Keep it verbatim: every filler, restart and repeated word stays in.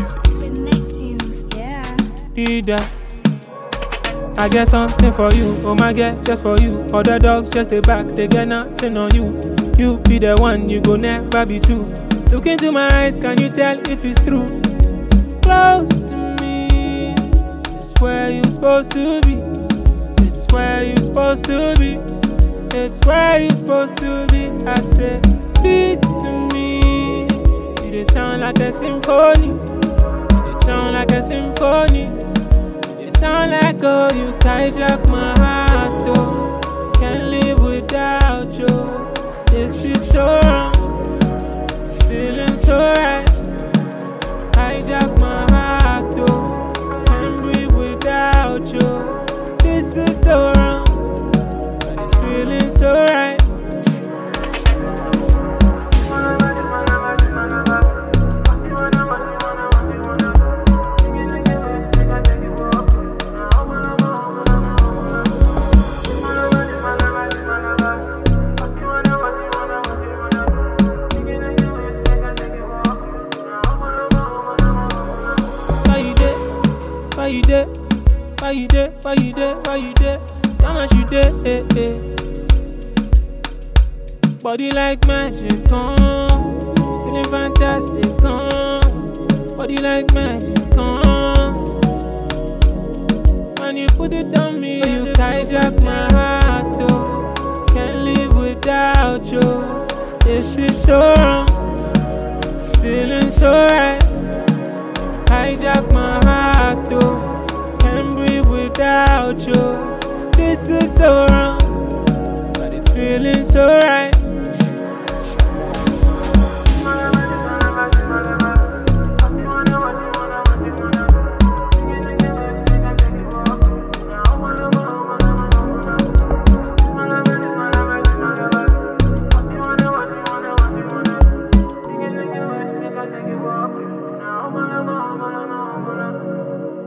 easy. The Neptunes, yeah. Did that. I get something for you, oh my God, just for you. Other dogs just stay back, they get nothing on you. You be the one, you go never be two. Look into my eyes, can you tell if it's true? Close to me, it's where you supposed to be. It's where you supposed to be. It's where you supposed to be. I said, speak to me. You they sound like a symphony. You they sound like a symphony. Sound like oh, you hijack my heart, oh. Can't live without you. This is so wrong. It's feeling so right. Hijack my heart, oh. Can't breathe without you. This is so wrong, but it's feeling so right. Why you there? Why you there? Why you there? Why you there? Come on, you there? Eh, eh. Body like magic, on. Feeling fantastic, on. Body like magic, on. When you put it on me, you hijack my heart, oh. Can't live without you. This is so wrong. It's feeling so right. Hijack my heart, oh. Can't breathe without you. This is so wrong, but it's feeling so right.